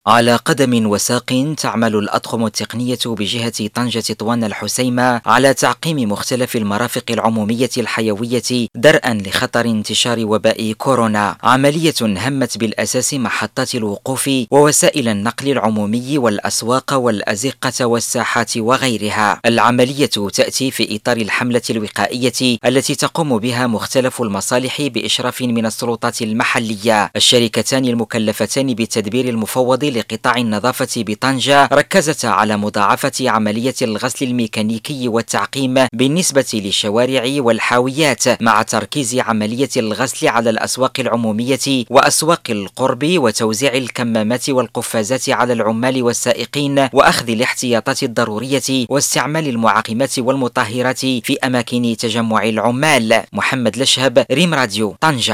على قدم وساق تعمل الأطقم التقنية بجهة طنجة طوان الحسيمة على تعقيم مختلف المرافق العمومية الحيوية درءا لخطر انتشار وباء كورونا. عملية همت بالأساس محطات الوقوف ووسائل النقل العمومي والأسواق والأزقة والساحات وغيرها. العملية تأتي في إطار الحملة الوقائية التي تقوم بها مختلف المصالح بإشراف من السلطات المحلية. الشركتان المكلفتان بالتدبير المفوض لقطاع النظافة بطنجة ركزت على مضاعفة عملية الغسل الميكانيكي والتعقيم بالنسبة للشوارع والحاويات، مع تركيز عملية الغسل على الأسواق العمومية وأسواق القرب، وتوزيع الكمامات والقفازات على العمال والسائقين، وأخذ الاحتياطات الضرورية، واستعمال المعقمات والمطهرات في أماكن تجمع العمال. محمد لشهب، ريم راديو، طنجة.